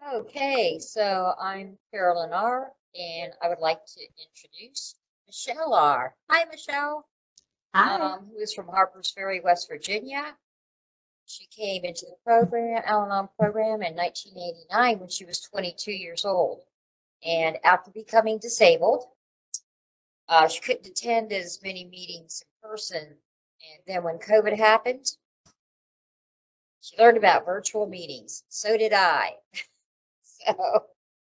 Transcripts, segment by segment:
Okay, so I'm Carolyn R., and I would like to introduce Michelle R. Hi, Michelle, Hi. who is from Harpers Ferry, West Virginia. She came into the program, Al-Anon program, in 1989 when she was 22 years old. And after becoming disabled, she couldn't attend as many meetings in person. And then when COVID happened, she learned about virtual meetings. So did I. So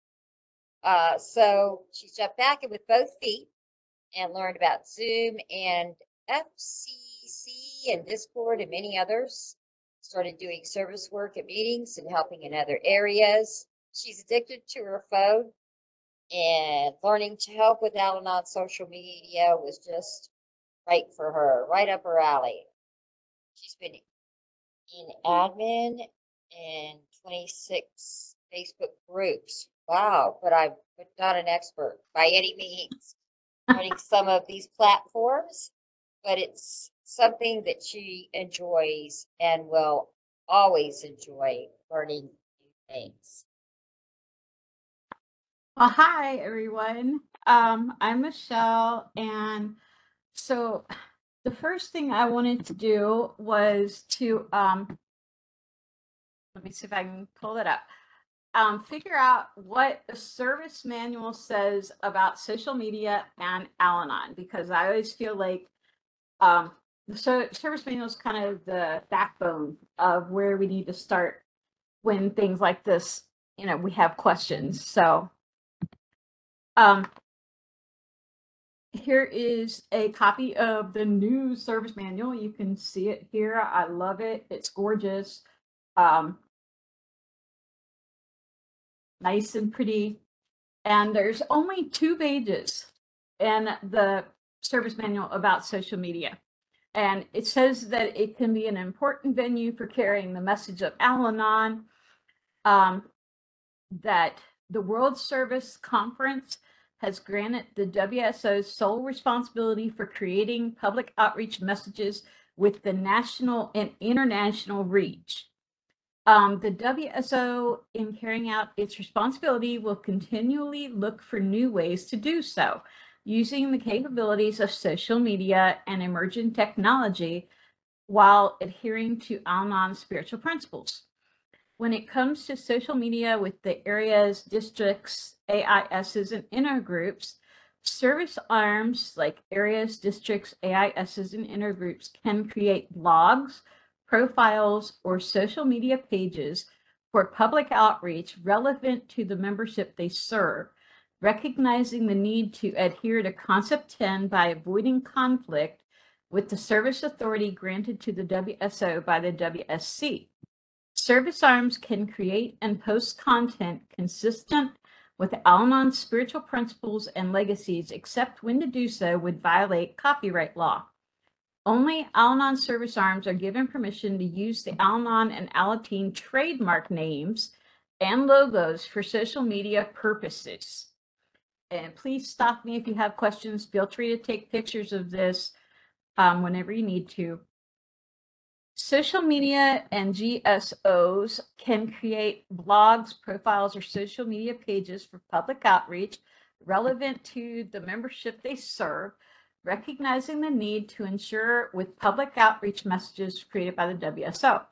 so she jumped back in with both feet and learned about Zoom and FCC and Discord and many others. Started doing service work at meetings and helping in other areas. She's addicted to her phone, and learning to help with Al Anon social media was just right for her, right up her alley. She's been in admin and 26 Facebook groups. Wow, but I'm not an expert by any means running some of these platforms, but it's something that she enjoys and will always enjoy learning new things. Well, hi everyone. I'm Michelle, and so the first thing I wanted to do was to let me see if I can pull it up. Figure out what the service manual says about social media and Al-Anon, because I always feel like the service manual is kind of the backbone of where we need to start when things like this, we have questions. So um, here is a copy of the new service manual. You can see it here. I love it. It's gorgeous. Nice and pretty. And there's only 2 pages in the service manual about social media. And it says that it can be an important venue for carrying the message of Al-Anon, that the World Service Conference has granted the WSO sole responsibility for creating public outreach messages with the national and international reach. The WSO, in carrying out its responsibility, will continually look for new ways to do so, using the capabilities of social media and emerging technology while adhering to Al-Anon spiritual principles. When it comes to social media with the areas, districts, AISs, and intergroups, service arms like areas, districts, AISs, and intergroups can create blogs, profiles, or social media pages for public outreach relevant to the membership they serve, recognizing the need to adhere to Concept 10 by avoiding conflict with the service authority granted to the WSO by the WSC. Service arms can create and post content consistent with Al-Anon's spiritual principles and legacies, except when to do so would violate copyright law. Only Al-Anon service arms are given permission to use the Al-Anon and Alateen trademark names and logos for social media purposes. And please stop me if you have questions. Feel free to take pictures of this whenever you need to. Social media and GSOs can create blogs, profiles, or social media pages for public outreach relevant to the membership they serve, recognizing the need to ensure with public outreach messages created by the WSO.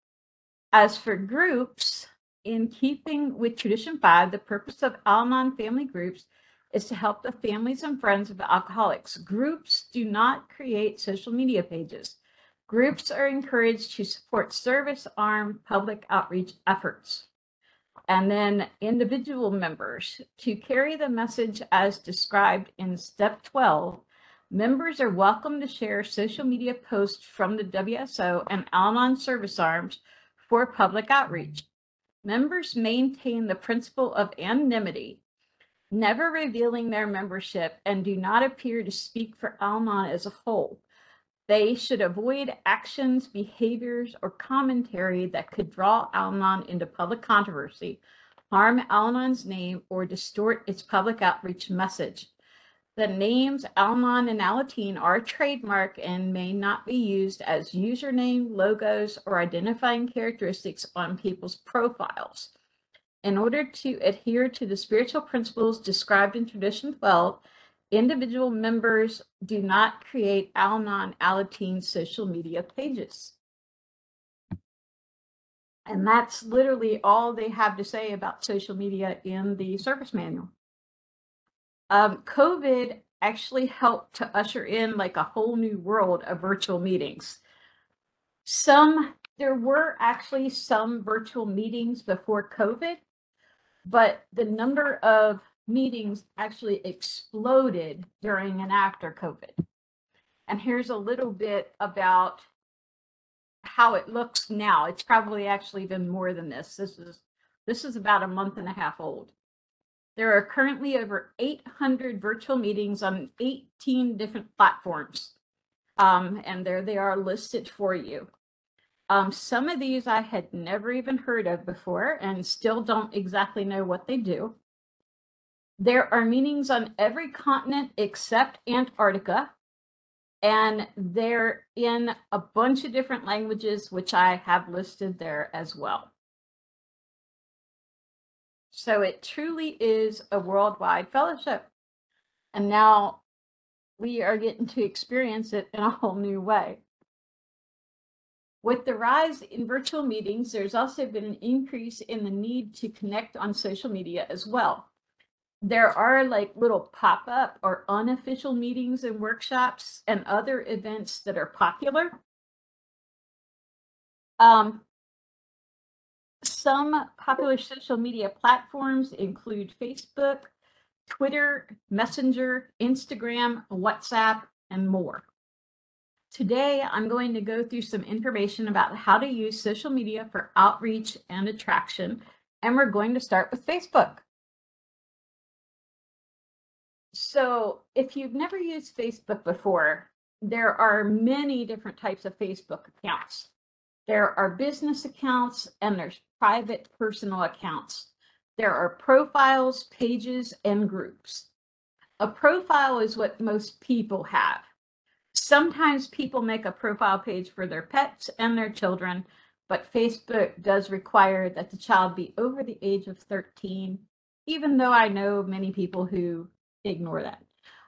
As for groups, in keeping with Tradition 5, the purpose of Al-Anon family groups is to help the families and friends of alcoholics. Groups do not create social media pages. Groups are encouraged to support service-armed public outreach efforts. And then individual members, to carry the message as described in step 12, members are welcome to share social media posts from the WSO and Al-Anon service arms for public outreach. Members maintain the principle of anonymity, never revealing their membership, and do not appear to speak for Al-Anon as a whole. They should avoid actions, behaviors, or commentary that could draw Al-Anon into public controversy, harm Al-Anon's name, or distort its public outreach message. The names Al-Anon and Alateen are trademark and may not be used as username, logos, or identifying characteristics on people's profiles. In order to adhere to the spiritual principles described in Tradition 12, individual members do not create Al-Anon Alateen social media pages. And that's literally all they have to say about social media in the service manual. COVID actually helped to usher in like a whole new world of virtual meetings. There were actually some virtual meetings before COVID, but the number of meetings actually exploded during and after COVID. And here's a little bit about how it looks now. It's probably actually been more than this. This is about a month and a half old. There are currently over 800 virtual meetings on 18 different platforms. And there they are listed for you. Some of these I had never even heard of before and still don't exactly know what they do. There are meetings on every continent except Antarctica, and they're in a bunch of different languages, which I have listed there as well. So it truly is a worldwide fellowship. And now we are getting to experience it in a whole new way. With the rise in virtual meetings, there's also been an increase in the need to connect on social media as well. There are like little pop-up or unofficial meetings and workshops and other events that are popular. Some popular social media platforms include Facebook, Twitter, Messenger, Instagram, WhatsApp, and more. Today, I'm going to go through some information about how to use social media for outreach and attraction, and we're going to start with Facebook. So if you've never used Facebook before, there are many different types of Facebook accounts. There are business accounts and there's private personal accounts. There are profiles, pages, and groups. A profile is what most people have. Sometimes people make a profile page for their pets and their children, but Facebook does require that the child be over the age of 13, even though I know many people who ignore that.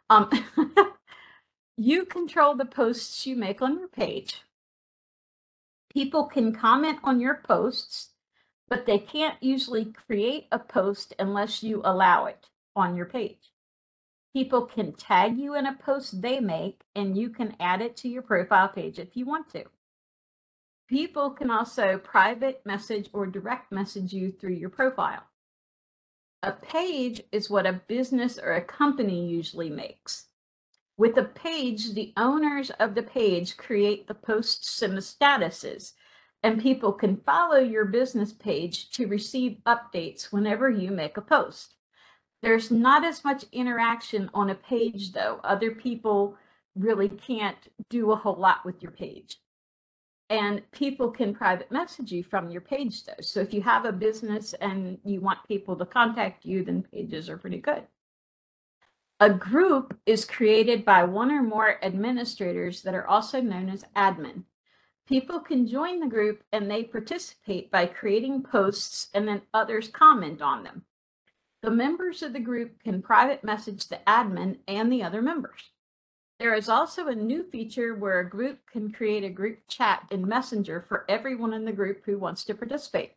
You control the posts you make on your page. People can comment on your posts, but they can't usually create a post unless you allow it on your page. People can tag you in a post they make, and you can add it to your profile page if you want to. People can also private message or direct message you through your profile. A page is what a business or a company usually makes. With a page, the owners of the page create the posts and the statuses, and people can follow your business page to receive updates whenever you make a post. There's not as much interaction on a page, though. Other people really can't do a whole lot with your page. And people can private message you from your page, though. So if you have a business and you want people to contact you, then pages are pretty good. A group is created by one or more administrators that are also known as admin. People can join the group and they participate by creating posts, and then others comment on them. The members of the group can private message the admin and the other members. There is also a new feature where a group can create a group chat in Messenger for everyone in the group who wants to participate.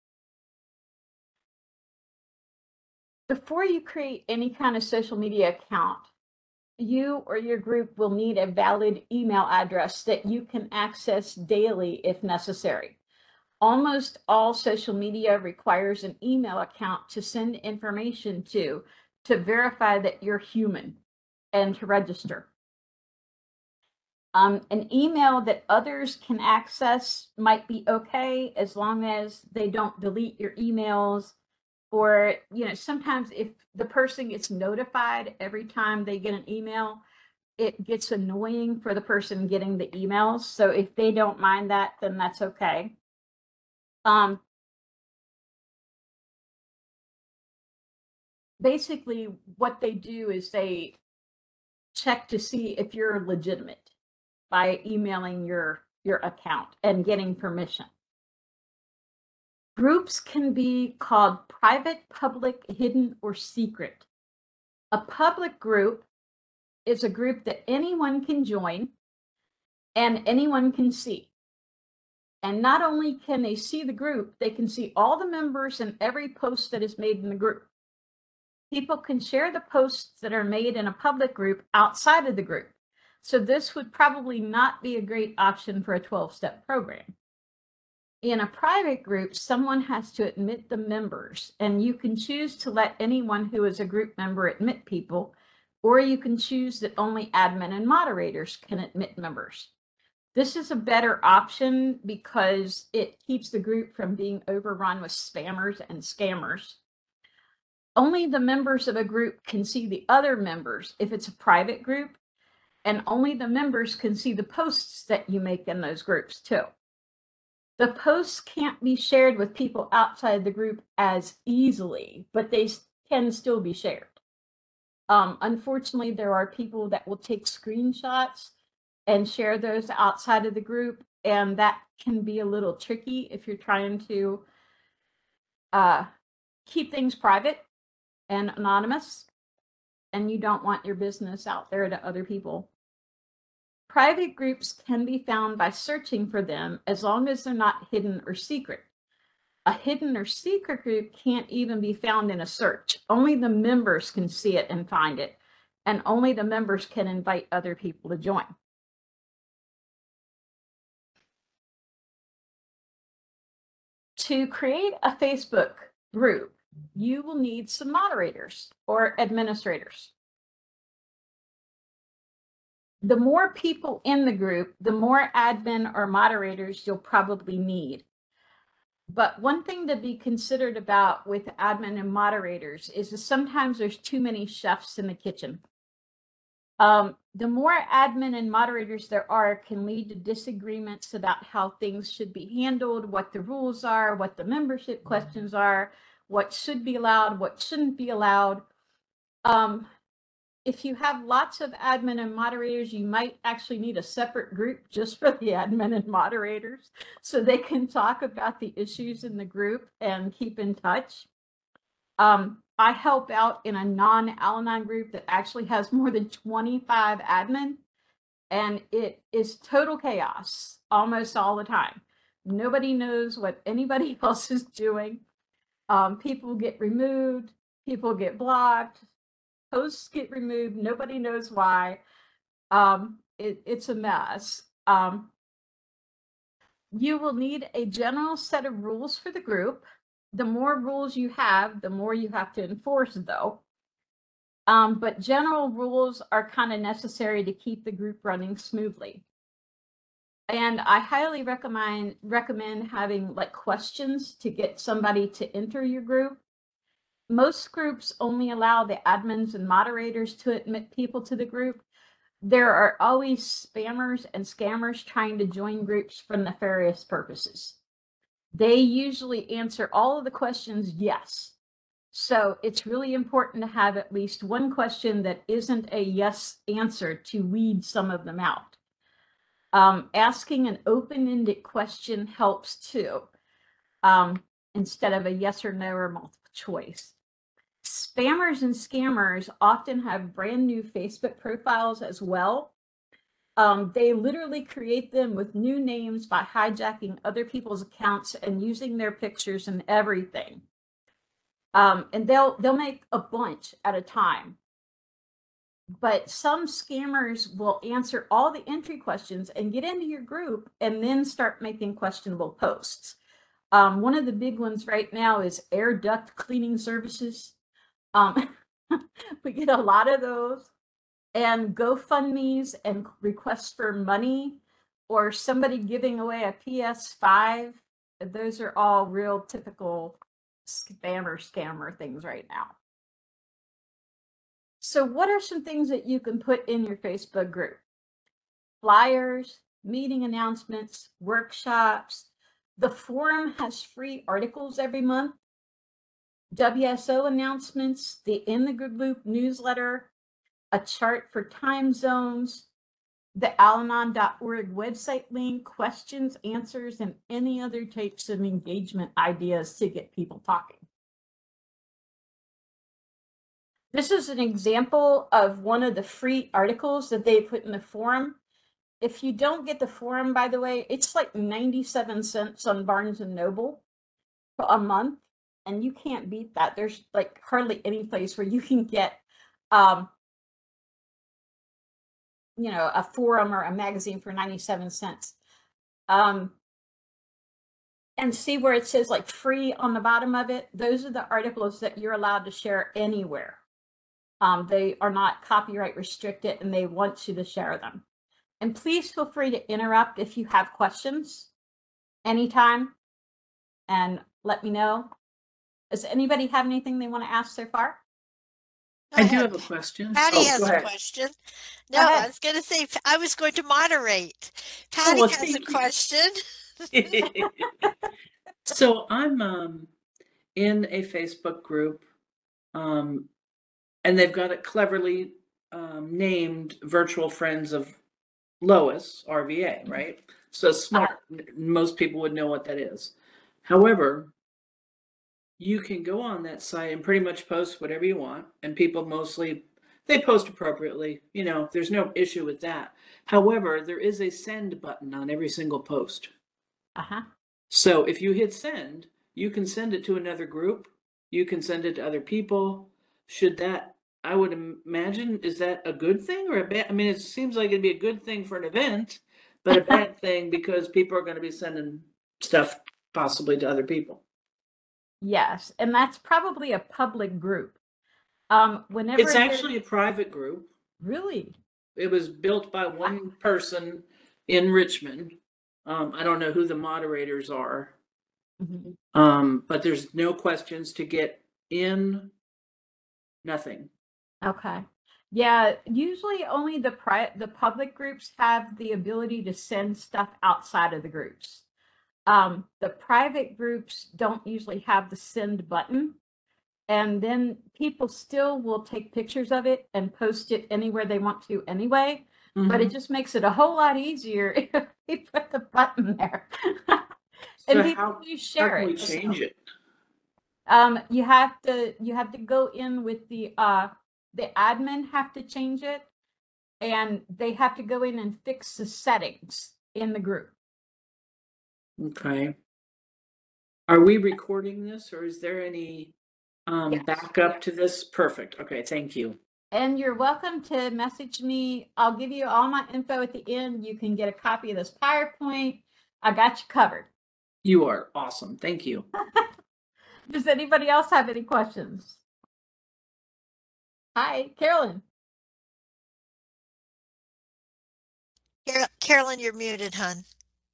Before you create any kind of social media account, you or your group will need a valid email address that you can access daily if necessary. Almost all social media requires an email account to send information to verify that you're human and to register. An email that others can access might be okay as long as they don't delete your emails, or, you know, sometimes if the person gets notified every time they get an email, it gets annoying for the person getting the emails. So if they don't mind that, then that's okay. Basically what they do is they check to see if you're legitimate by emailing your account and getting permission. Groups can be called private, public, hidden, or secret. A public group is a group that anyone can join and anyone can see. And not only can they see the group, they can see all the members and every post that is made in the group. People can share the posts that are made in a public group outside of the group. So this would probably not be a great option for a 12-step program. In a private group, someone has to admit the members, and you can choose to let anyone who is a group member admit people, or you can choose that only admin and moderators can admit members. This is a better option because it keeps the group from being overrun with spammers and scammers. Only the members of a group can see the other members if it's a private group, and only the members can see the posts that you make in those groups too. The posts can't be shared with people outside the group as easily, but they can still be shared. Unfortunately, there are people that will take screenshots and share those outside of the group, and that can be a little tricky if you're trying to keep things private and anonymous, and you don't want your business out there to other people. Private groups can be found by searching for them as long as they're not hidden or secret. A hidden or secret group can't even be found in a search. Only the members can see it and find it, and only the members can invite other people to join. To create a Facebook group, you will need some moderators or administrators. The more people in the group, the more admin or moderators you'll probably need. But one thing to be considered about with admin and moderators is that sometimes there's too many chefs in the kitchen. The more admin and moderators there are can lead to disagreements about how things should be handled, what the rules are, what the membership questions are, what should be allowed, what shouldn't be allowed. If you have lots of admin and moderators, you might actually need a separate group just for the admin and moderators so they can talk about the issues in the group and keep in touch. I help out in a non-Al-Anon group that actually has more than 25 admin, and it is total chaos almost all the time. Nobody knows what anybody else is doing. People get removed, people get blocked, posts get removed, nobody knows why. It's a mess. You will need a general set of rules for the group. The more rules you have, the more you have to enforce, though. But general rules are kind of necessary to keep the group running smoothly. And I highly recommend having like questions to get somebody to enter your group. Most groups only allow the admins and moderators to admit people to the group. There are always spammers and scammers trying to join groups for nefarious purposes. They usually answer all of the questions yes. So it's really important to have at least one question that isn't a yes answer to weed some of them out. Asking an open-ended question helps too, instead of a yes or no or multiple choice. Spammers and scammers often have brand new Facebook profiles as well. They literally create them with new names by hijacking other people's accounts and using their pictures and everything. And they'll make a bunch at a time. But some scammers will answer all the entry questions and get into your group and then start making questionable posts. One of the big ones right now is air duct cleaning services. We get a lot of those, and GoFundMe's and requests for money, or somebody giving away a PS5. Those are all real typical scammer things right now. So what are some things that you can put in your Facebook group? Flyers, meeting announcements, workshops. The forum has free articles every month. WSO announcements, the In the Good Loop newsletter, a chart for time zones, the alanon.org website link, questions, answers, and any other types of engagement ideas to get people talking. This is an example of one of the free articles that they put in the forum. If you don't get the forum, by the way, it's like 97 cents on Barnes and Noble for a month, and you can't beat that. There's like hardly any place where you can get, you know, a forum or a magazine for 97 cents. And see where it says like free on the bottom of it. Those are the articles that you're allowed to share anywhere. They are not copyright restricted, and they want you to share them. And please feel free to interrupt if you have questions anytime and let me know. Does anybody have anything they want to ask so far? I do have a question. Patty has go a ahead. question. Go No, ahead. I was going to say, I was going to moderate. Patty well, has a thank you. question. So I'm in a Facebook group, and they've got it cleverly named Virtual Friends of Lois, RVA, right? So smart. Most people would know what that is. However, you can go on that site and pretty much post whatever you want, and people mostly, they post appropriately. You know, there's no issue with that. However, there is a send button on every single post. So if you hit send, you can send it to another group. You can send it to other people. Should that, I would imagine, is that a good thing or a bad? I mean, it seems like it'd be a good thing for an event, but a bad thing because people are going to be sending stuff possibly to other people. Yes, and that's probably a public group. Whenever It's actually a private group. Really? It was built by one person in Richmond. I don't know who the moderators are. But there's no questions to get in. Nothing. Okay. Yeah, usually only the public groups have the ability to send stuff outside of the groups. The private groups don't usually have the send button, and then people still will take pictures of it and post it anywhere they want to anyway. But it just makes it a whole lot easier if you put the button there. And So people how do share can we it. change it? You have to go in with the admin have to change it, and they have to go in and fix the settings in the group. Okay. Are we recording this, or is there any Yes. backup to this? Perfect. Okay, thank you. And you're welcome to message me. I'll give you all my info at the end. You can get a copy of this PowerPoint. I got you covered. You are awesome. Thank you. Does anybody else have any questions? Hi, Carolyn. Carolyn, you're muted, hon.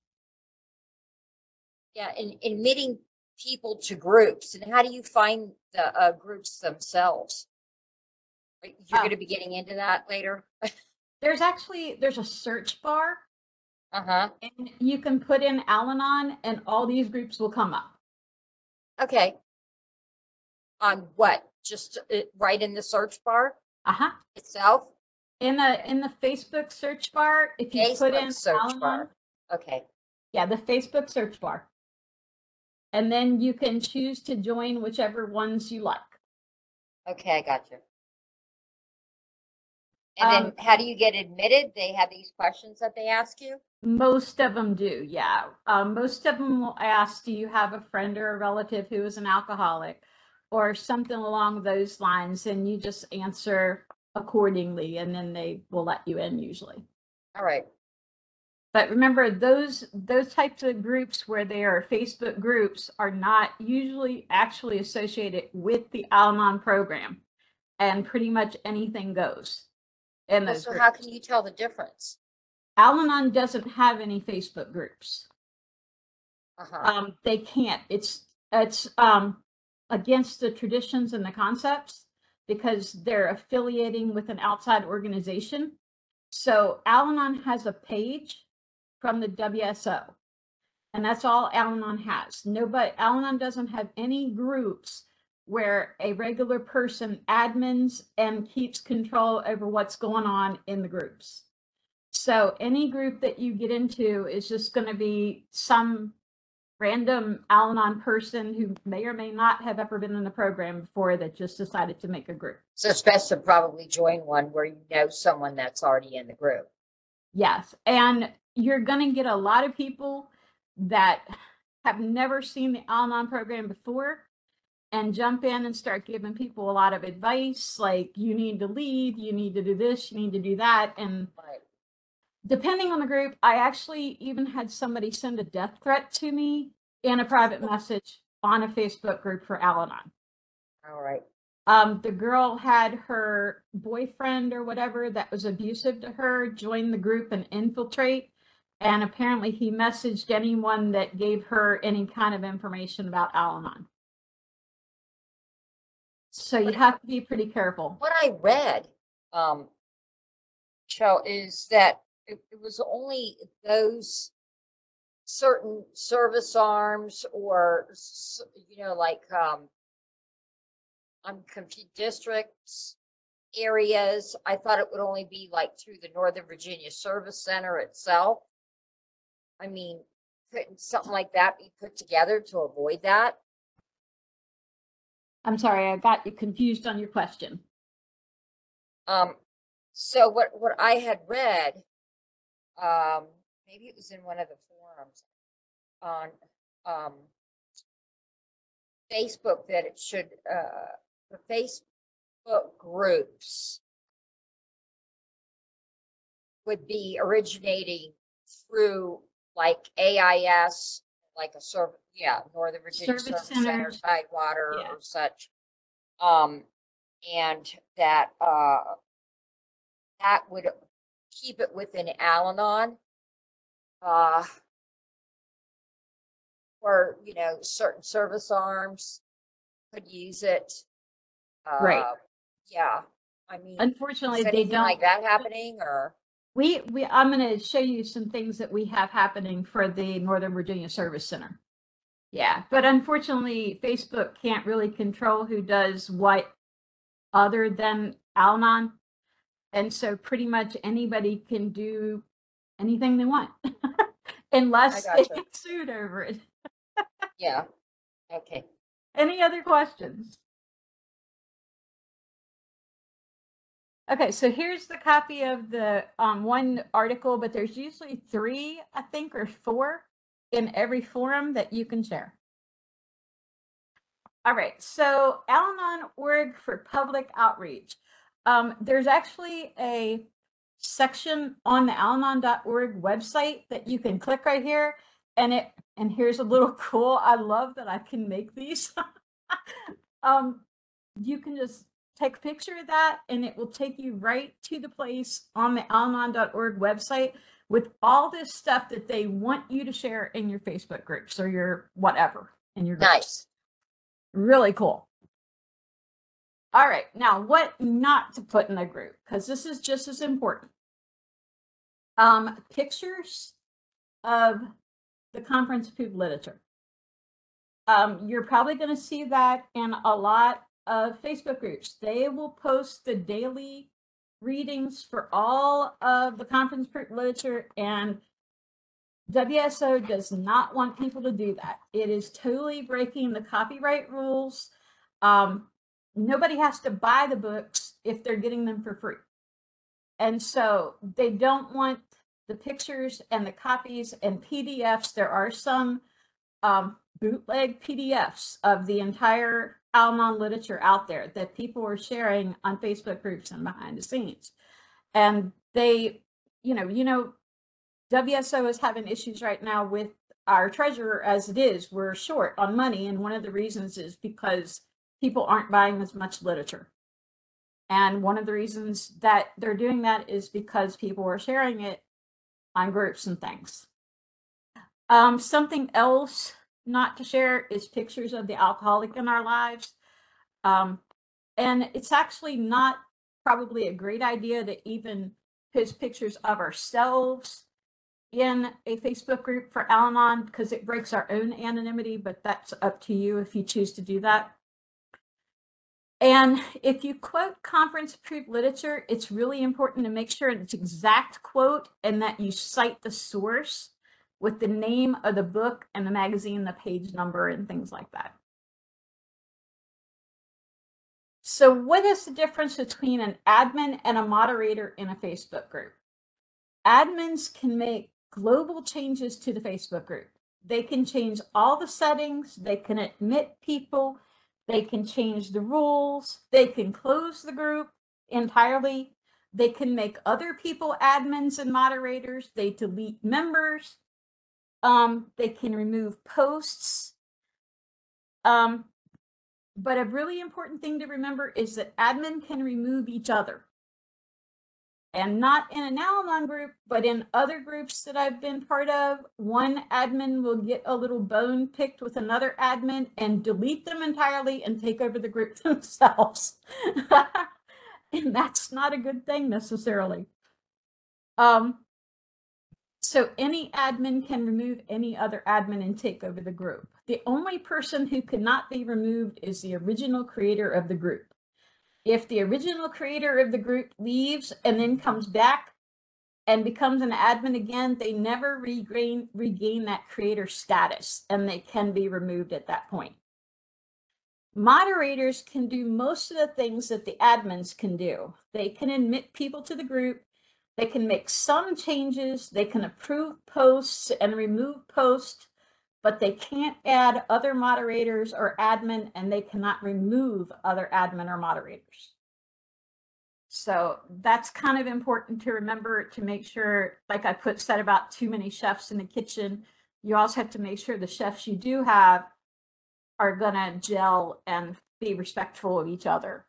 Yeah, and admitting people to groups, and how do you find the groups themselves? You're going to be getting into that later. There's a search bar, Uh-huh. and you can put in Al-Anon, and all these groups will come up. Okay. On what? Just right in the search bar itself? In the Facebook search bar, if you put in search Al-Anon, bar. Okay. yeah, the Facebook search bar. And then you can choose to join whichever ones you like. Okay, I got you. And then how do you get admitted? They have these questions that they ask you? Most of them do, yeah. Most of them will ask, do you have a friend or a relative who is an alcoholic or something along those lines? And you just answer accordingly, and then they will let you in usually. All right. But remember, those types of groups where they are Facebook groups are not usually actually associated with the Al-Anon program, and pretty much anything goes in those So groups. how can you tell the difference? Al-Anon doesn't have any Facebook groups. They can't. It's against the traditions and the concepts because they're affiliating with an outside organization. So Al-Anon has a page from the WSO, and that's all Al-Anon has. Al-Anon doesn't have any groups where a regular person admins and keeps control over what's going on in the groups. So any group that you get into is just going to be some random Al-Anon person who may or may not have ever been in the program before that just decided to make a group. So it's best to probably join one where you know someone that's already in the group. Yes. And you're going to get a lot of people that have never seen the Al-Anon program before and jump in and start giving people a lot of advice, like you need to lead, you need to do this, you need to do that. And Right. depending on the group, I actually even had somebody send a death threat to me in a private message on a Facebook group for Al-Anon. All right. The girl had her boyfriend or whatever that was abusive to her join the group and infiltrate. And apparently he messaged anyone that gave her any kind of information about Al-Anon. So you have to be pretty careful. What I read, Joe, is that it was only those certain service arms or, like, I'm confused, districts, areas. I thought it would only be like through the Northern Virginia Service Center itself. I mean, couldn't something like that be put together to avoid that? I'm sorry, I got you confused on your question. So what I had read, maybe it was in one of the forums on Facebook, that it should the Facebook groups would be originating through like AIS, like a Northern Virginia Service Service Center, centers. Tidewater, Yeah. or such. And that that would keep it within Al-Anon, or certain service arms could use it. Right. Yeah. I mean, Unfortunately, is they anything don't. like that happening, or? I'm going to show you some things that we have happening for the Northern Virginia Service Center. Yeah, but unfortunately, Facebook can't really control who does what other than Al-Anon. And so pretty much anybody can do anything they want unless I they gotcha. get sued over it. Yeah. Okay. Any other questions? Okay, so here's the copy of the one article, but there's usually 3, I think, or 4 in every forum that you can share. All right, so Al-Anon.org for public outreach. There's actually a section on the Al-Anon.org website that you can click right here, and here's a little cool. I love that I can make these. You can just take a picture of that, and it will take you right to the place on the Al-Anon.org website with all this stuff that they want you to share in your Facebook groups or your whatever in your groups. Nice. Really cool. All right, now what not to put in a group, because this is just as important. Pictures of the conference approved literature. You're probably going to see that in a lot of Facebook groups. They will post the daily readings for all of the conference approved literature, and WSO does not want people to do that. It is totally breaking the copyright rules. Nobody has to buy the books if they're getting them for free. And so they don't want the pictures and the copies and PDFs. There are some bootleg PDFs of the entire Al-Anon literature out there that people are sharing on Facebook groups and behind the scenes. And they, WSO is having issues right now with our treasurer as it is. We're short on money. And one of the reasons is because people aren't buying as much literature. And one of the reasons that they're doing that is because people are sharing it on groups and things. Something else not to share is pictures of the alcoholic in our lives. And it's actually not probably a great idea to even post pictures of ourselves in a Facebook group for Al-Anon, because it breaks our own anonymity, but that's up to you if you choose to do that. And if you quote conference approved literature, it's really important to make sure it's exact quote and that you cite the source with the name of the book and the magazine, the page number, and things like that. So what is the difference between an admin and a moderator in a Facebook group? Admins can make global changes to the Facebook group. They can change all the settings, they can admit people, they can change the rules, they can close the group entirely, they can make other people admins and moderators, they delete members, they can remove posts. But a really important thing to remember is that admin can remove each other. And not in an Al-Anon group, but in other groups that I've been part of, one admin will get a little bone picked with another admin and delete them entirely and take over the group themselves. And that's not a good thing necessarily. So any admin can remove any other admin and take over the group. The only person who cannot be removed is the original creator of the group. If the original creator of the group leaves and then comes back and becomes an admin again, they never regain that creator status and they can be removed at that point. Moderators can do most of the things that the admins can do. They can admit people to the group. They can make some changes. They can approve posts and remove posts, but they can't add other moderators or admin, and they cannot remove other admin or moderators. So that's kind of important to remember, to make sure, like I said about too many chefs in the kitchen, you also have to make sure the chefs you do have are gonna gel and be respectful of each other.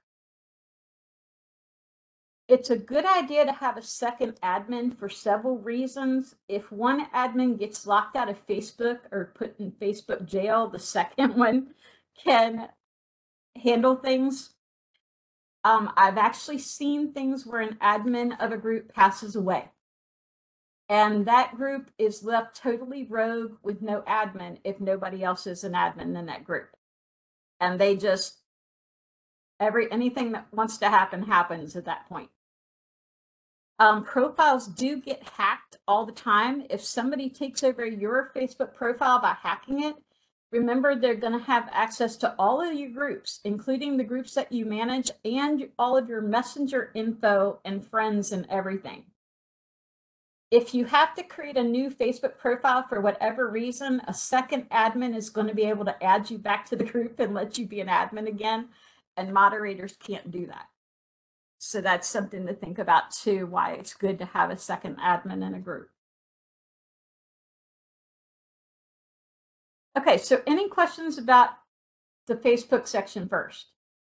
It's a good idea to have a second admin for several reasons. If one admin gets locked out of Facebook or put in Facebook jail, the second one can handle things. I've actually seen things where an admin of a group passes away, and that group is left totally rogue with no admin if nobody else is an admin in that group. And they just, anything that wants to happen happens at that point. Profiles do get hacked all the time. If somebody takes over your Facebook profile by hacking it, remember they're going to have access to all of your groups, including the groups that you manage and all of your messenger info and friends and everything. If you have to create a new Facebook profile for whatever reason, a second admin is going to be able to add you back to the group and let you be an admin again, and moderators can't do that. So that's something to think about too, why it's good to have a second admin in a group. Okay, so any questions about the Facebook section first?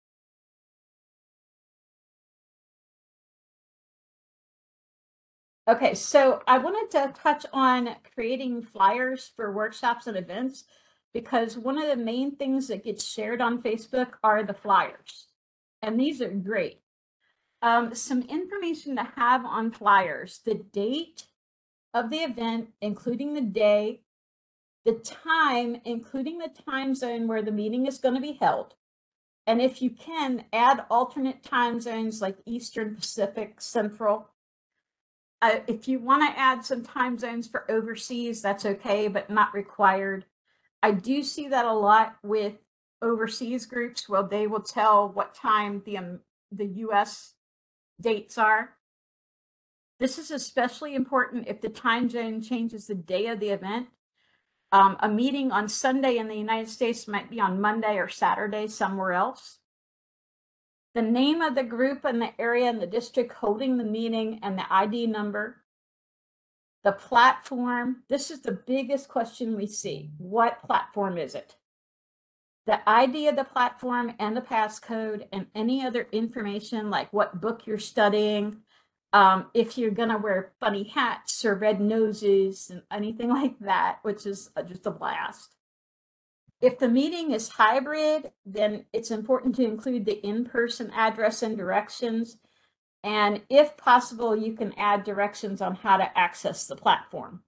Okay, so I wanted to touch on creating flyers for workshops and events, because one of the main things that gets shared on Facebook are the flyers, and these are great. Some information to have on flyers: the date of the event, including the day, the time, including the time zone where the meeting is going to be held. And if you can, add alternate time zones like Eastern, Pacific, Central. If you want to add some time zones for overseas, that's okay, but not required. I do see that a lot with overseas groups, where they will tell what time the US dates are. This is especially important if the time zone changes the day of the event. A meeting on Sunday in the United States might be on Monday or Saturday somewhere else. The name of the group and the area and the district holding the meeting and the ID number. The platform. This is the biggest question we see. What platform is it? The ID of the platform and the passcode, and any other information like what book you're studying, if you're gonna wear funny hats or red noses and anything like that, which is just a blast. If the meeting is hybrid, then it's important to include the in-person address and directions. And if possible, you can add directions on how to access the platform.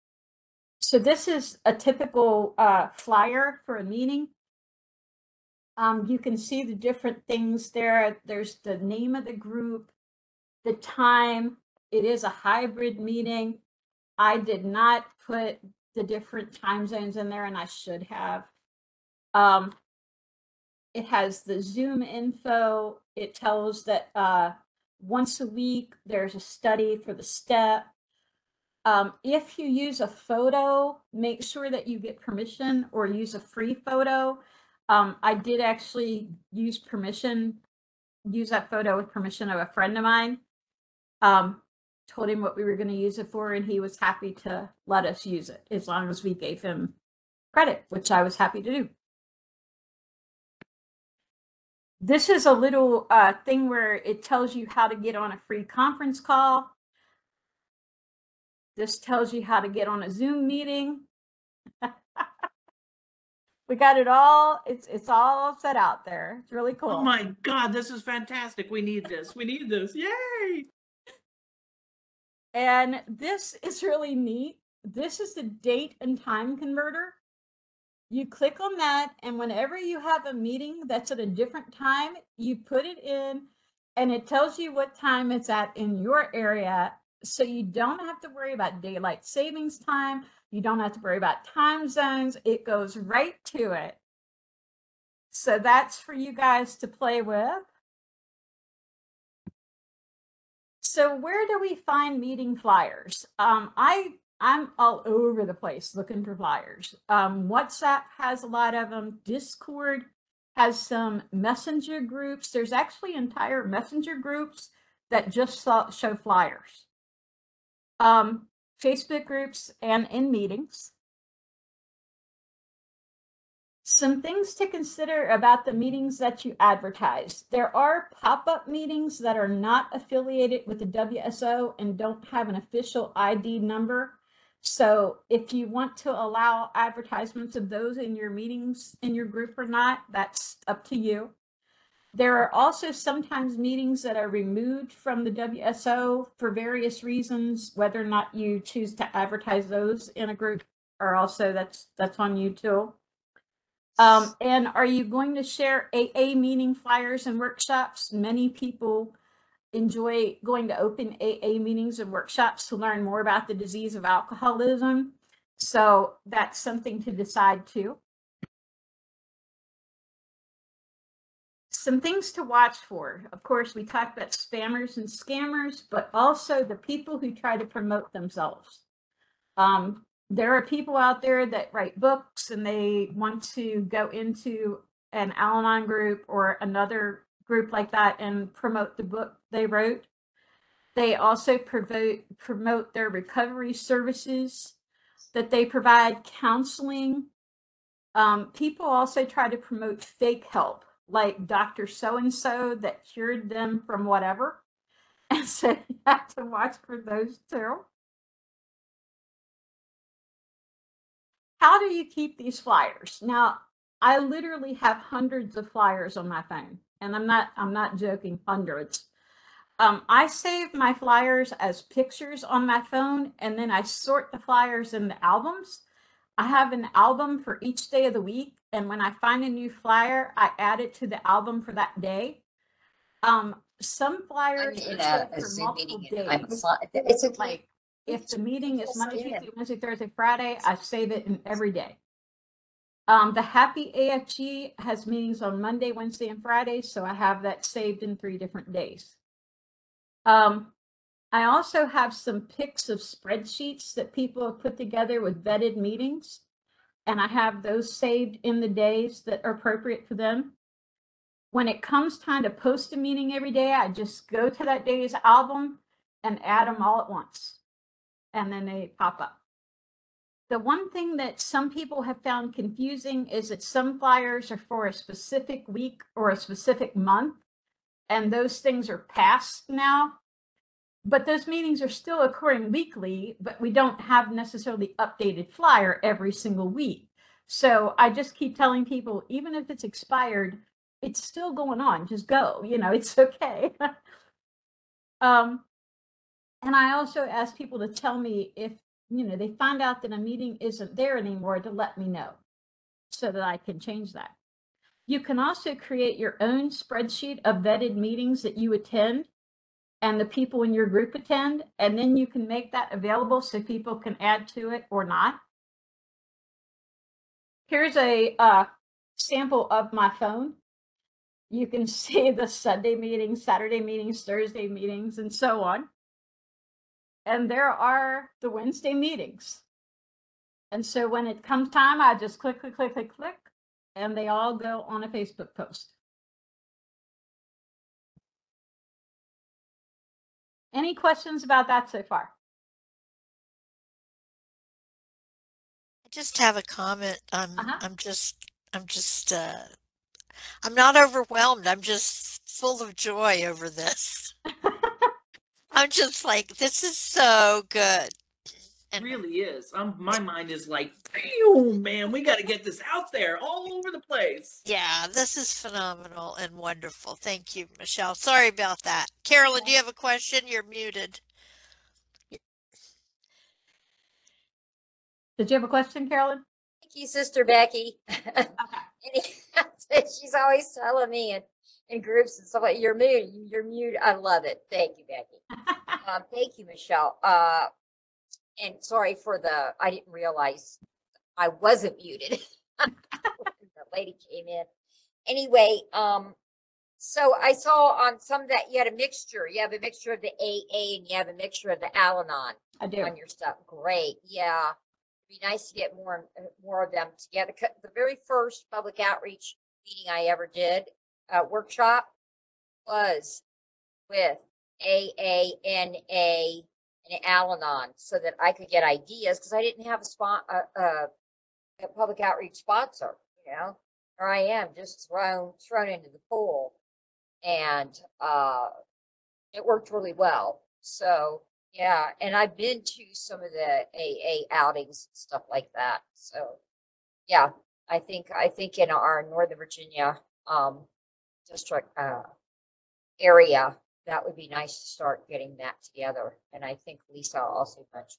So this is a typical flyer for a meeting. You can see the different things there. There's the name of the group, the time. It is a hybrid meeting. I did not put the different time zones in there, and I should have. It has the Zoom info. It tells that once a week there's a study for the step. If you use a photo, make sure that you get permission or use a free photo. I did actually use that photo with permission of a friend of mine. Told him what we were going to use it for, and he was happy to let us use it as long as we gave him credit, which I was happy to do. This is a little thing where it tells you how to get on a free conference call. This tells you how to get on a Zoom meeting. We got it all. It's all set out there. It's really cool. Oh my God, this is fantastic. We need this. We need this. Yay! And this is really neat. This is the date and time converter. You click on that, and whenever you have a meeting that's at a different time, you put it in, and it tells you what time it's at in your area. So you don't have to worry about daylight savings time. You don't have to worry about time zones. It goes right to it. So that's for you guys to play with. So where do we find meeting flyers? I'm all over the place looking for flyers. WhatsApp has a lot of them. Discord has some messenger groups. There's actually entire messenger groups that just show flyers. Facebook groups and in meetings. Some things to consider about the meetings that you advertise. There are pop-up meetings that are not affiliated with the WSO and don't have an official ID number. So if you want to allow advertisements of those in your meetings in your group or not, that's up to you. There are also sometimes meetings that are removed from the WSO for various reasons. Whether or not you choose to advertise those in a group, or also that's on you too. And are you going to share AA meeting flyers and workshops? Many people enjoy going to open AA meetings and workshops to learn more about the disease of alcoholism. So that's something to decide too. Some things to watch for. Of course, we talked about spammers and scammers, but also the people who try to promote themselves. There are people out there that write books and they want to go into an Al-Anon group or another group like that and promote the book they wrote. They also promote their recovery services that they provide, counseling. People also try to promote fake help, like Dr. So-and-so that cured them from whatever. And so you have to watch for those too. How do you keep these flyers? Now, I literally have hundreds of flyers on my phone, and I'm not joking, hundreds. I save my flyers as pictures on my phone, and then I sort the flyers into albums. I have an album for each day of the week, and when I find a new flyer, I add it to the album for that day. Some flyers I'm in are a for Zoom multiple meeting and days. it's okay. Like if the meeting is Monday, Yeah. Tuesday, Wednesday, Thursday, Friday, I save it in every day. The Happy AFG has meetings on Monday, Wednesday, and Friday, so I have that saved in 3 different days. I also have some pics of spreadsheets that people have put together with vetted meetings, and I have those saved in the days that are appropriate for them. When it comes time to post a meeting every day, I just go to that day's album and add them all at once, and then they pop up. The one thing that some people have found confusing is that some flyers are for a specific week or a specific month, and those things are past now. But those meetings are still occurring weekly, but we don't have necessarily updated flyer every single week. So I just keep telling people, even if it's expired, it's still going on. Just go, it's okay. And I also ask people to tell me if, they find out that a meeting isn't there anymore, to let me know so that I can change that. You can also create your own spreadsheet of vetted meetings that you attend and the people in your group attend, and then you can make that available so people can add to it or not. Here's a sample of my phone. You can see the Sunday meetings, Saturday meetings, Thursday meetings, and so on. And there are the Wednesday meetings. And so when it comes time, I just click, click, click, click, click, and they all go on a Facebook post. Any questions about that so far? I just have a comment. Uh-huh. I'm not overwhelmed. I'm just full of joy over this. I'm just like, this is so good. It And really is. My mind is like, phew, man, we got to get this out there all over the place. yeah, this is phenomenal and wonderful. Thank you, Michelle. Sorry about that. Carolyn, do you have a question? You're muted. Did you have a question, Carolyn? Thank you, Sister Becky. She's always telling me in groups and stuff like, you're muted, you're muted. I love it. Thank you, Becky. Thank you, Michelle. And sorry for I didn't realize I wasn't muted. The lady came in. Anyway, so I saw on some of that you had a mixture. You have a mixture of the AA and you have a mixture of the Al-Anon I do. on your stuff. Great. Yeah. It'd be nice to get more of them together. The very first public outreach meeting I ever did, workshop, was with AA, NA, and Al-Anon, so that I could get ideas, because I didn't have a public outreach sponsor. Here I am, just thrown into the pool, and it worked really well. So yeah, and I've been to some of the AA outings and stuff like that. So yeah, I think in our Northern Virginia district area, that would be nice to start getting that together. And I think Lisa also mentioned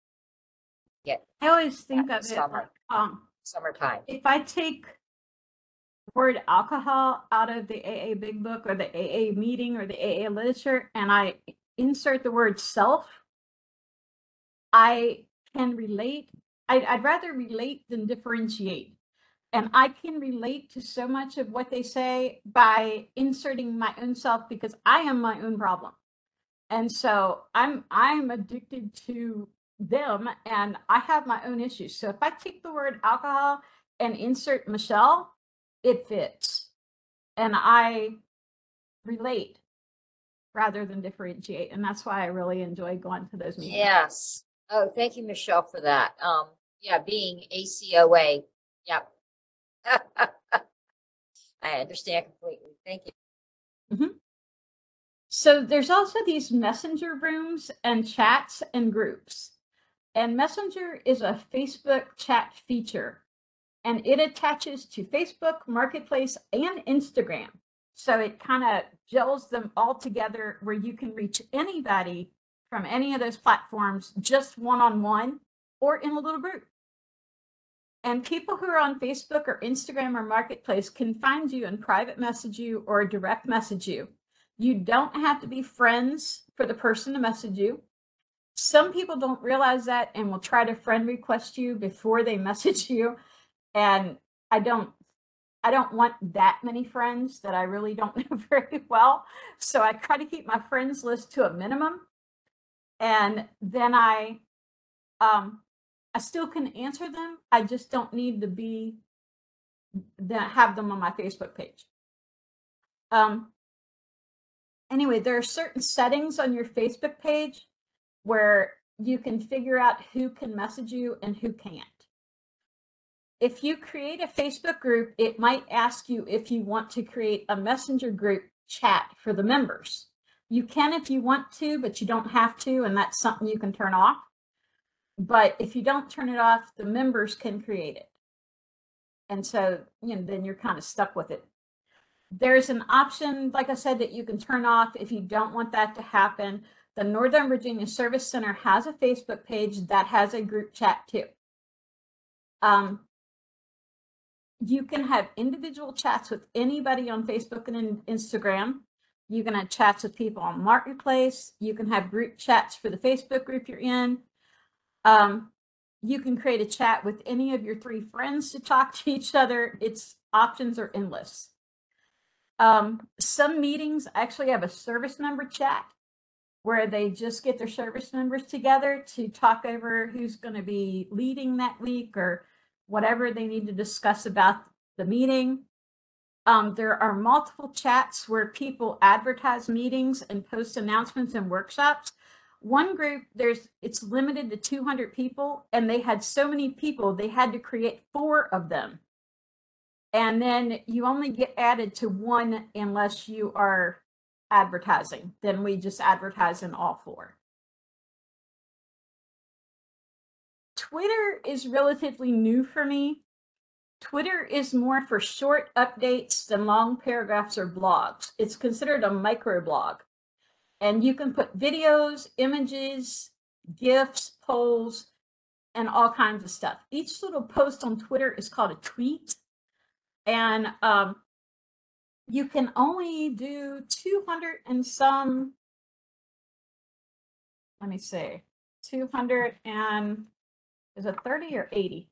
I always think that of it summer. like, Summertime. if I take the word alcohol out of the AA Big Book or the AA meeting or the AA literature, and I insert the word self, I can relate. I'd rather relate than differentiate. And I can relate to so much of what they say by inserting my own self, because I am my own problem. And so I'm addicted to them and I have my own issues. So if I take the word alcohol and insert Michelle, it fits. And I relate rather than differentiate. And that's why I really enjoy going to those meetings. Yes. Oh, thank you, Michelle, for that. Yeah, being ACOA. Yep. I understand completely. Thank you. So there's also these messenger rooms and chats and groups. And Messenger is a Facebook chat feature, and it attaches to Facebook, Marketplace, and Instagram. So it kind of gels them all together where you can reach anybody from any of those platforms just one-on-one or in a little group. And people who are on Facebook or Instagram or Marketplace can find you and private message you or direct message you. You don't have to be friends for the person to message you. Some people don't realize that and will try to friend request you before they message you. And I don't want that many friends that I really don't know very well. So I try to keep my friends list to a minimum. And then I still can answer them. I just don't need to have them on my Facebook page. Anyway, there are certain settings on your Facebook page where you can figure out who can message you and who can't. If you create a Facebook group, it might ask you if you want to create a messenger group chat for the members. You can if you want to, but you don't have to, and that's something you can turn off. But if you don't turn it off, the members can create it. And so, then you're kind of stuck with it. There's an option, like I said, that you can turn off if you don't want that to happen. The Northern Virginia Service Center has a Facebook page that has a group chat too. You can have individual chats with anybody on Facebook and Instagram. You can have chats with people on Marketplace. You can have group chats for the Facebook group you're in. You can create a chat with any of your 3 friends to talk to each other. Its options are endless. Some meetings actually have a service member chat where they just get their service members together to talk over who's going to be leading that week or whatever they need to discuss about the meeting. There are multiple chats where people advertise meetings and post announcements and workshops. One group, it's limited to 200 people, and they had so many people, they had to create 4 of them. And then you only get added to one unless you are advertising. Then we just advertise in all 4. Twitter is relatively new for me. Twitter is more for short updates than long paragraphs or blogs. It's considered a microblog. And you can put videos, images, GIFs, polls, and all kinds of stuff. Each little post on Twitter is called a tweet. And you can only do 200 and some, let me see, 200 and, is it 30 or 80?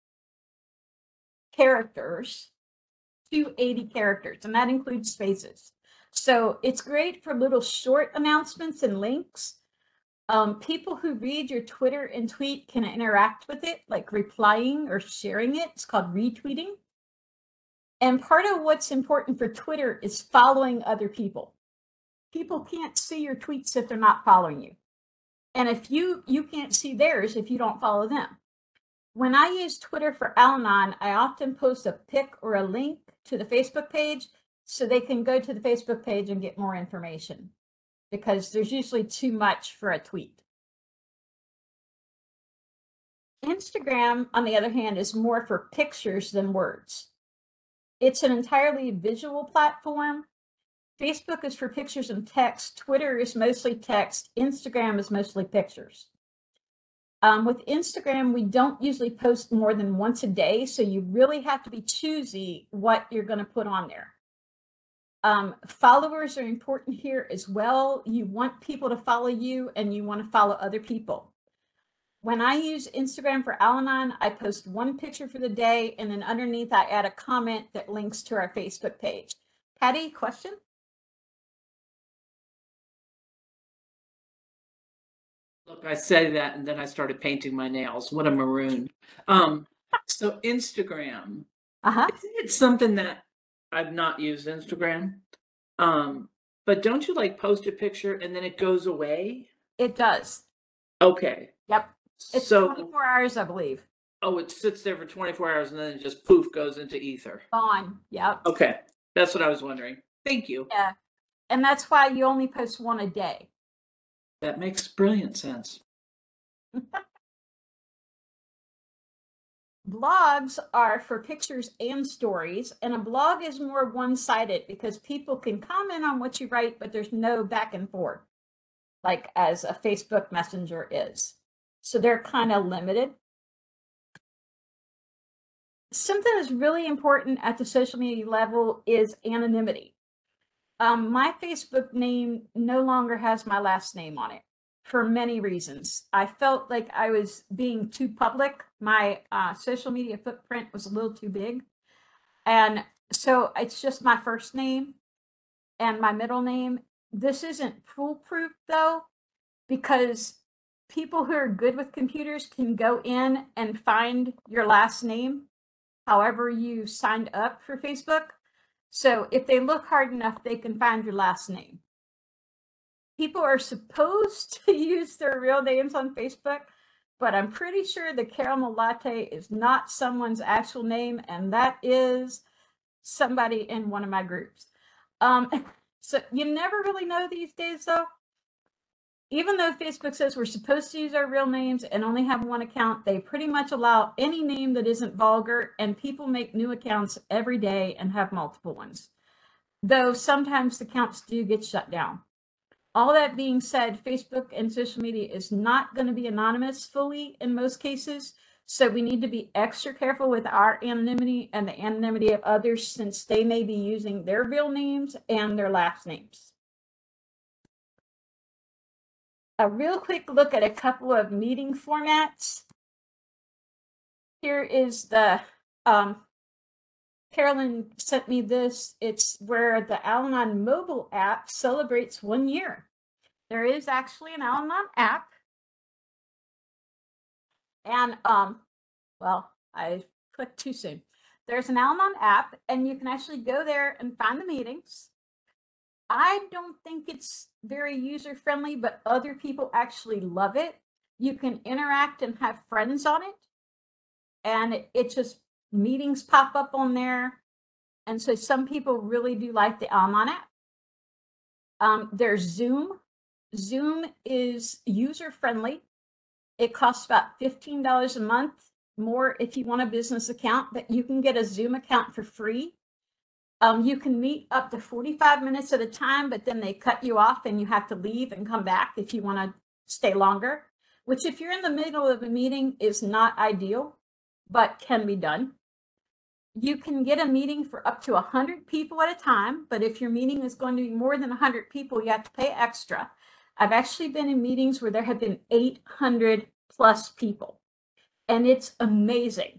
Characters, 280 characters, and that includes spaces. So it's great for little short announcements and links. People who read your Twitter and tweet can interact with it, like replying or sharing it. It's called retweeting. And part of what's important for Twitter is following other people. People can't see your tweets if they're not following you. And if you can't see theirs if you don't follow them. When I use Twitter for Al-Anon, I often post a pic or a link to the Facebook page so they can go to the Facebook page and get more information, because there's usually too much for a tweet. Instagram, on the other hand, is more for pictures than words. It's an entirely visual platform. Facebook is for pictures and text. Twitter is mostly text. Instagram is mostly pictures. With Instagram, we don't usually post more than once a day, so you really have to be choosy what you're going to put on there. Followers are important here as well. You want people to follow you, and you want to follow other people. When I use Instagram for Al-Anon, I post one picture for the day, and then underneath I add a comment that links to our Facebook page. Patty, question? Look, I say that and then I started painting my nails. What a maroon. So Instagram, Uh-huh. it's something that I've not used Instagram. But don't you like post a picture and then it goes away? It does. Okay. Yep. It's So, 24 hours, I believe. oh, it sits there for 24 hours and then it just poof goes into ether. Gone. Yep. Okay. That's what I was wondering. Thank you. Yeah. And that's why you only post one a day. That makes brilliant sense. Blogs are for pictures and stories, and a blog is more one-sided because people can comment on what you write, but there's no back and forth, like as a Facebook Messenger is. So they're kind of limited. Something that's really important at the social media level is anonymity. My Facebook name no longer has my last name on it for many reasons. I felt like I was being too public. My social media footprint was a little too big. And so it's just my first name and my middle name. This isn't foolproof though, because people who are good with computers can go in and find your last name, however you signed up for Facebook. So if they look hard enough, they can find your last name. People are supposed to use their real names on Facebook, but I'm pretty sure the caramel latte is not someone's actual name, and that is somebody in one of my groups. So you never really know these days, though. Even though Facebook says we're supposed to use our real names and only have one account, they pretty much allow any name that isn't vulgar, and people make new accounts every day and have multiple ones. Though sometimes the accounts do get shut down. All that being said, Facebook and social media is not going to be anonymous fully in most cases. So we need to be extra careful with our anonymity and the anonymity of others, since they may be using their real names and their last names. A real quick look at a couple of meeting formats. Here is the, Carolyn sent me this. It's where the Al-Anon mobile app celebrates 1 year. There is actually an Al-Anon app. And, well, I clicked too soon. There's an Al-Anon app, and you can actually go there and find the meetings. I don't think it's very user-friendly, but other people actually love it. You can interact and have friends on it. And it just, meetings pop up on there. And so some people really do like the Al-Anon app. There's Zoom. Zoom is user-friendly. It costs about $15 a month more if you want a business account, but you can get a Zoom account for free. You can meet up to 45 minutes at a time, but then they cut you off and you have to leave and come back if you want to stay longer, which if you're in the middle of a meeting is not ideal, but can be done. You can get a meeting for up to 100 people at a time, but if your meeting is going to be more than 100 people, you have to pay extra. I've actually been in meetings where there have been 800 plus people, and it's amazing.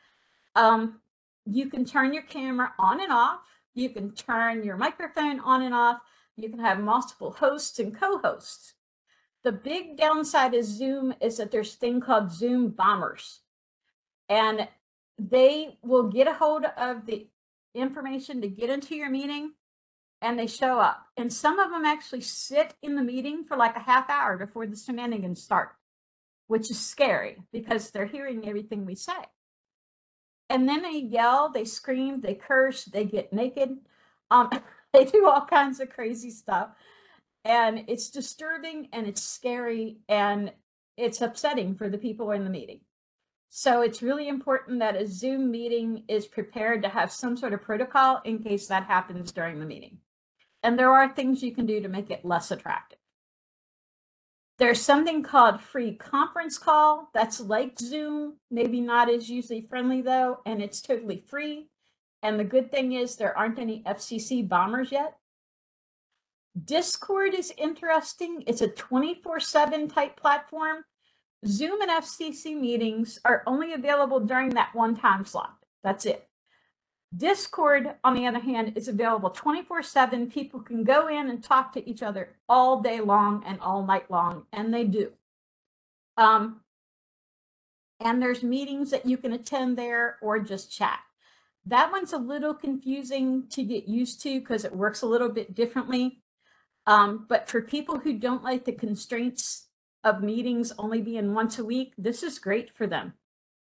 You can turn your camera on and off. You can turn your microphone on and off. You can have multiple hosts and co-hosts. The big downside of Zoom is that there's a thing called Zoom bombers, and they will get a hold of the information to get into your meeting, and they show up. And some of them actually sit in the meeting for like a half hour before the shenanigans start, which is scary because they're hearing everything we say. And then they yell, they scream, they curse, they get naked. They do all kinds of crazy stuff. And it's disturbing and it's scary and it's upsetting for the people in the meeting. So it's really important that a Zoom meeting is prepared to have some sort of protocol in case that happens during the meeting. And there are things you can do to make it less attractive. There's something called free conference call. That's like Zoom, maybe not as user friendly though, and it's totally free. And the good thing is there aren't any FCC bombers yet. Discord is interesting. It's a 24/7 type platform. Zoom and FCC meetings are only available during that one time slot. That's it. Discord, on the other hand, is available 24/7. People can go in and talk to each other all day long and all night long, and they do. And there's meetings that you can attend there or just chat. That one's a little confusing to get used to because it works a little bit differently. But for people who don't like the constraints of meetings only being once a week, this is great for them.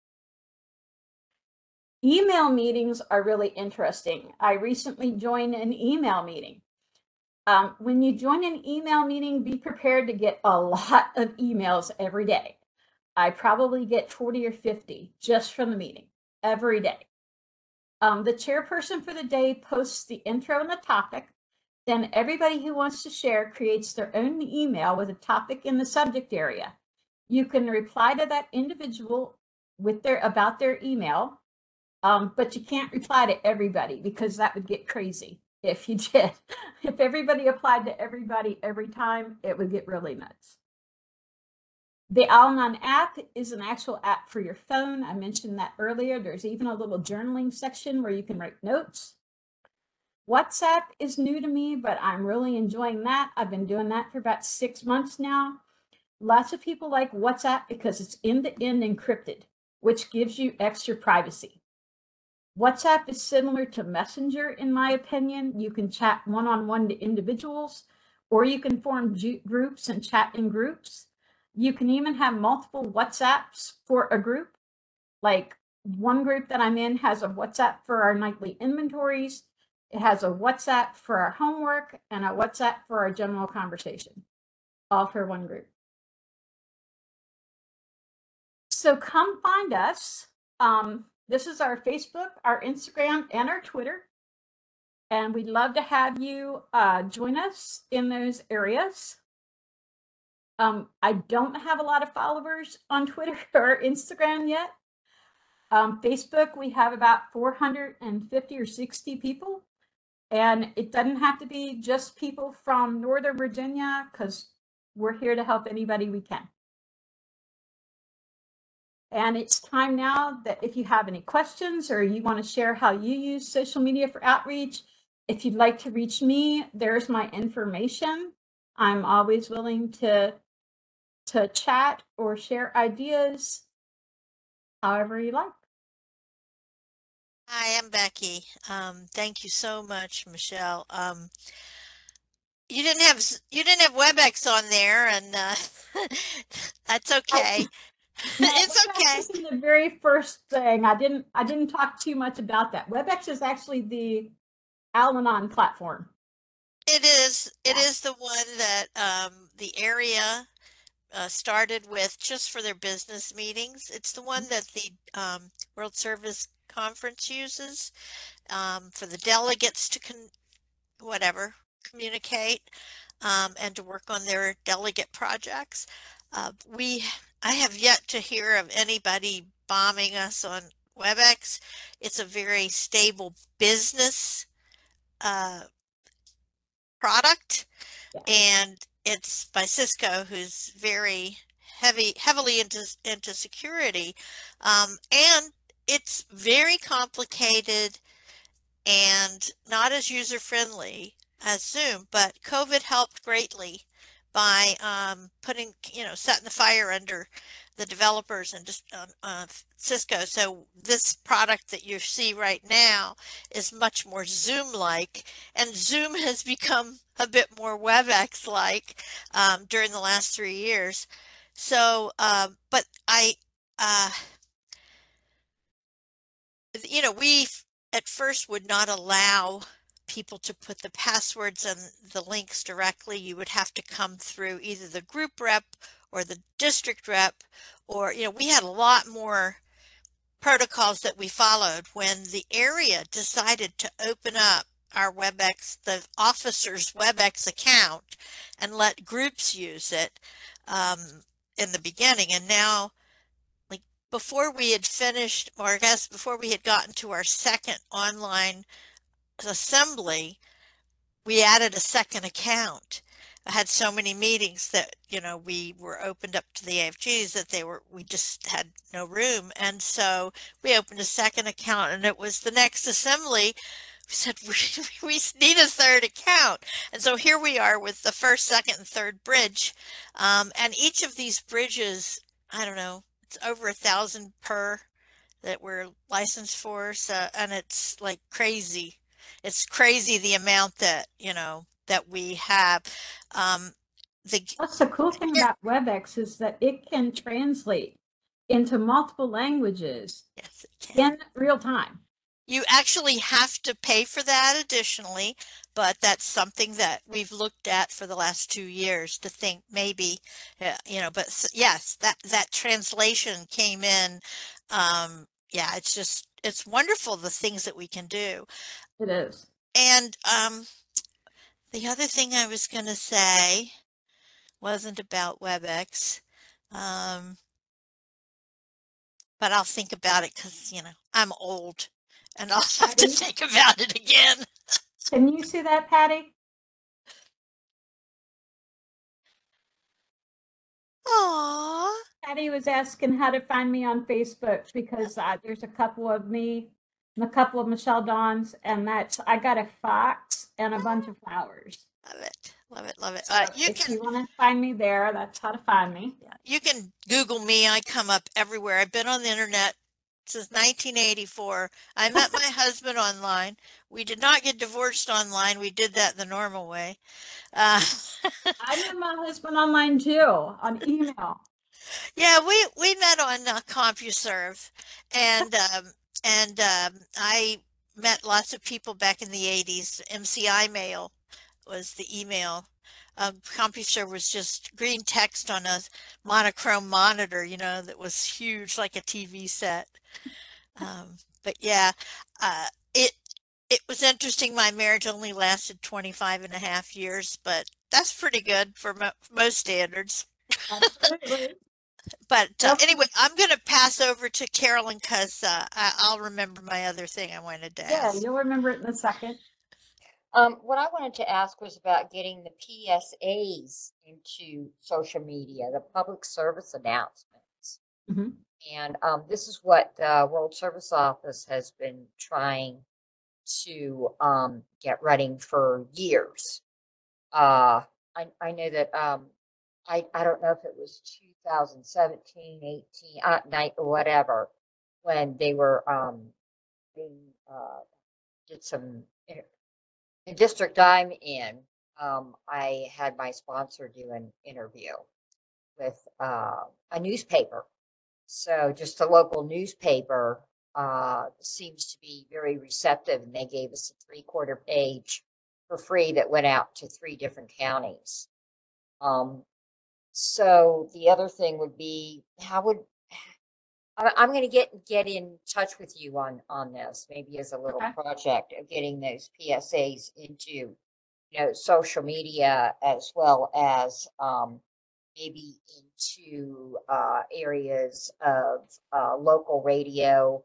Email meetings are really interesting. I recently joined an email meeting. When you join an email meeting, be prepared to get a lot of emails every day. I probably get 40 or 50 just from the meeting every day. The chairperson for the day posts the intro and the topic. Then everybody who wants to share creates their own email with a topic in the subject area. You can reply to that individual with about their email. But you can't reply to everybody because that would get crazy if you did. If everybody applied to everybody every time, it would get really nuts. The Al-Anon app is an actual app for your phone. I mentioned that earlier. There's even a little journaling section where you can write notes. WhatsApp is new to me, but I'm really enjoying that. I've been doing that for about 6 months now. Lots of people like WhatsApp because it's end-to-end encrypted, which gives you extra privacy. WhatsApp is similar to Messenger, in my opinion. You can chat one-on-one to individuals, or you can form groups and chat in groups. You can even have multiple WhatsApps for a group. Like one group that I'm in has a WhatsApp for our nightly inventories. It has a WhatsApp for our homework and a WhatsApp for our general conversation, all for one group. So come find us. This is our Facebook, our Instagram, and our Twitter. And we'd love to have you join us in those areas. I don't have a lot of followers on Twitter or Instagram yet. Facebook, we have about 450 or 60 people. And it doesn't have to be just people from Northern Virginia, because we're here to help anybody we can. And it's time now that if you have any questions or you want to share how you use social media for outreach, if you'd like to reach me, there's my information. I'm always willing to chat or share ideas however you like. Hi, I'm Becky. Thank you so much, Michelle. You didn't have WebEx on there, and that's okay. No, It's WebEx okay. is in the very first thing. I didn't talk too much about that. WebEx is actually the Al-Anon platform. It is. It Yeah. is the one that the area started with just for their business meetings. It's the one that the World Service Conference uses for the delegates to communicate and to work on their delegate projects. I have yet to hear of anybody bombing us on WebEx. It's a very stable business product, Yeah. and it's by Cisco, who's very heavily into security, and it's very complicated and not as user friendly as Zoom, but COVID helped greatly by putting, setting the fire under the developers and just Cisco. So this product that you see right now is much more Zoom-like, and Zoom has become a bit more WebEx-like during the last 3 years. So, but we at first would not allow people to put the passwords and the links directly. You would have to come through either the group rep or the district rep, or, we had a lot more protocols that we followed. When the area decided to open up our WebEx, the officer's WebEx account, and let groups use it in the beginning, and now before we had finished, or I guess before we had gotten to our second online assembly, we added a second account. I had so many meetings that, we were opened up to the AFGs that we just had no room. And so we opened a second account, and it was the next assembly. We said, we need a third account. And so here we are with the first, second, and third bridge. And each of these bridges, I don't know, it's over 1,000 per that we're licensed for. So, and it's like crazy. It's crazy the amount that, that we have. That's the cool thing about WebEx is that it can translate into multiple languages Yes, it can. in real time. You actually have to pay for that additionally, but that's something that we've looked at for the last 2 years to think maybe, but yes, that translation came in. Yeah, it's wonderful the things that we can do. It is. And the other thing I was going to say wasn't about WebEx. But I'll think about it because, I'm old and I'll have to think about it again. Can you see that, Patty? Aww. Patty was asking how to find me on Facebook because there's a couple of me and a couple of Michelle Dawns, and I got a fox and a bunch of flowers. Love it. Love it. Love it. So if you want to find me there, that's how to find me. You can Google me. I come up everywhere. I've been on the internet since 1984. I met my husband online. We did not get divorced online. We did that the normal way. I met my husband online too, on email. Yeah, we met on CompuServe, and I met lots of people back in the 80s. MCI Mail was the email. CompuServe was just green text on a monochrome monitor, that was huge like a TV set. But yeah, it was interesting. My marriage only lasted 25.5 years, but that's pretty good for most standards. Absolutely. But Well, anyway, I'm going to pass over to Carolyn because I'll remember my other thing I wanted to yeah, ask. you'll remember it in a second. What I wanted to ask was about getting the PSAs into social media, the public service announcements. Mhm. And this is what the World Service Office has been trying to get running for years. I know that I don't know if it was 2017, 18, night or whatever, when they were being did some the district I'm in. I had my sponsor do an interview with a newspaper. So just a local newspaper seems to be very receptive, and they gave us a 3/4 page for free that went out to 3 different counties. So the other thing would be, how would I'm going to get in touch with you on this, maybe as a little Okay. project of getting those PSAs into, social media, as well as maybe into areas of local radio,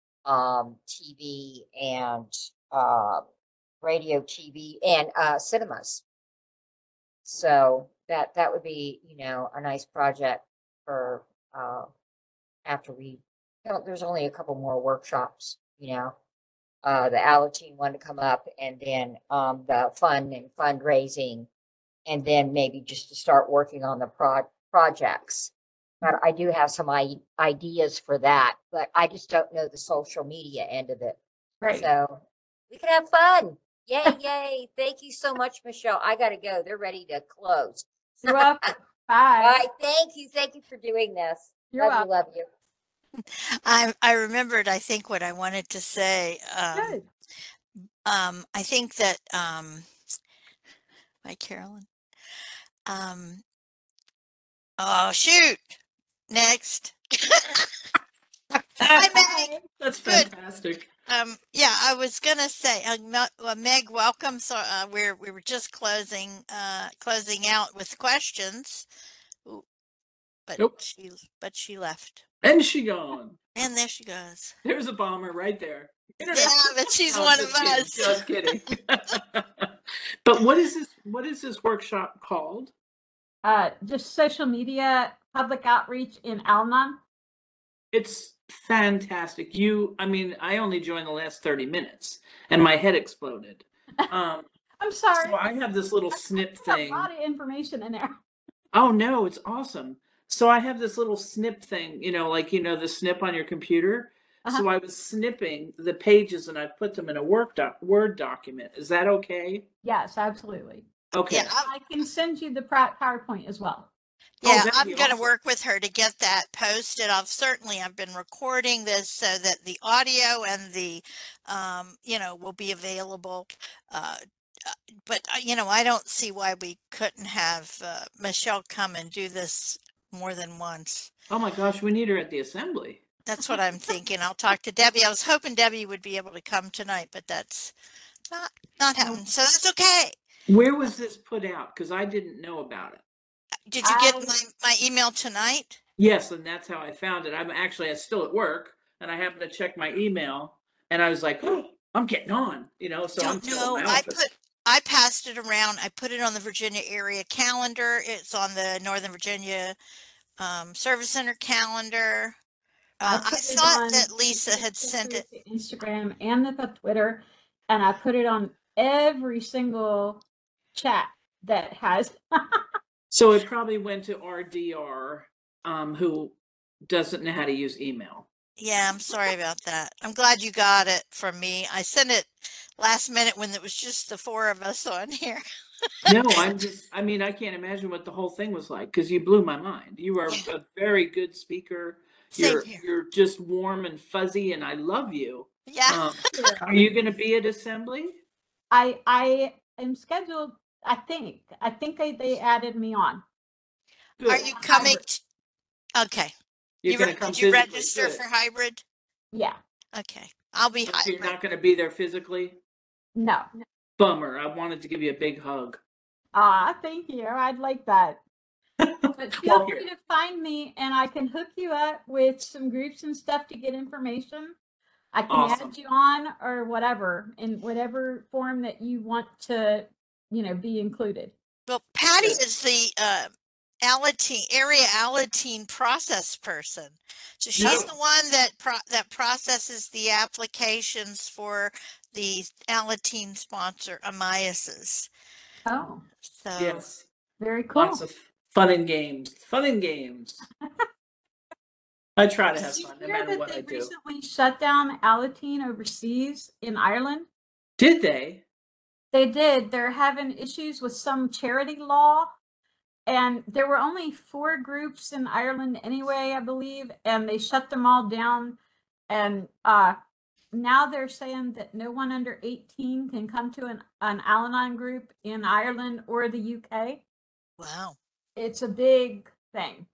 TV, and radio, TV, and cinemas. So that would be, a nice project for after there's only a couple more workshops, the Alateen one to come up, and then the fund and fundraising, and then maybe just to start working on the projects. But I do have some ideas for that, but I just don't know the social media end of it. Great. So we can have fun. Yay, yay. Thank you so much, Michelle. I got to go. They're ready to close. You're welcome. Bye. Bye. Thank you. Thank you for doing this. You're Love you. Love you. I remembered, I think, what I wanted to say. Good. I think that, hi, Carolyn. Oh, shoot. Next. Hi, Meg. That's Good. fantastic. Yeah, I was gonna say, Meg, welcome. So we were just closing out with questions. Ooh, but Nope. she left. And she gone. And there she goes. There's a bomber right there. Yeah, but she's Oh, one just of kidding, us. Just kidding. But what is this workshop called? Just social media public outreach in Al-Anon. It's fantastic. I only joined the last 30 minutes and my head exploded. I'm sorry. So I have this little snip thing. A lot of information in there. Oh no, it's awesome. So I have this little snip thing, the snip on your computer. So I was snipping the pages and I put them in a Word document. Is that okay? Yes, absolutely. Okay. Yeah, I can send you the PowerPoint as well. Yeah, that'd I'm be going to awesome. work with her to get that posted. I've been recording this so that the audio and the, will be available. But I don't see why we couldn't have Michelle come and do this more than once. Oh my gosh, we need her at the assembly. That's what I'm thinking. I'll talk to Debbie. I was hoping Debbie would be able to come tonight, but that's not happening. So that's okay. Where was this put out? Because I didn't know about it. Did you get my email tonight? Yes, and that's how I found it. I'm still at work, and I happened to check my email, and I was like, "Oh, I'm getting on," So I'm still in my office. I passed it around. I put it on the Virginia area calendar. It's on the Northern Virginia Service Center calendar. I thought that Lisa had sent it to Instagram and the Twitter, and I put it on every single chat that has. So it probably went to RDR, who doesn't know how to use email. Yeah, I'm sorry about that. I'm glad you got it from me. I sent it last minute when it was just the 4 of us on here. No, I can't imagine what the whole thing was like, because you blew my mind. You are a very good speaker. You're just warm and fuzzy, and I love you. Yeah. Are you going to be at assembly? I am scheduled. I think they added me on. Good. Are you coming? Okay. You're going to come. Did you register for hybrid? Yeah. Okay. I'll be So hybrid. you're not going to be there physically? But feel Well, free here. to find me and I can hook you up with some groups and stuff to get information. I can Awesome. add you on or whatever, in whatever form that you want to, be included. Well, Patty Yes. is the area Alateen process person. So she's Yep. the one that processes the applications for the Alateen sponsor Amiases. Oh, So Yes. very cool. Lots of fun and games. Fun and games. I try to have Did you fun no hear matter that what they I do. recently shut down Alateen overseas in Ireland? Did they? They did. They're having issues with some charity law. And there were only 4 groups in Ireland anyway, I believe, and they shut them all down. And now they're saying that no one under 18 can come to an Al-Anon group in Ireland or the UK. wow. It's a big thing.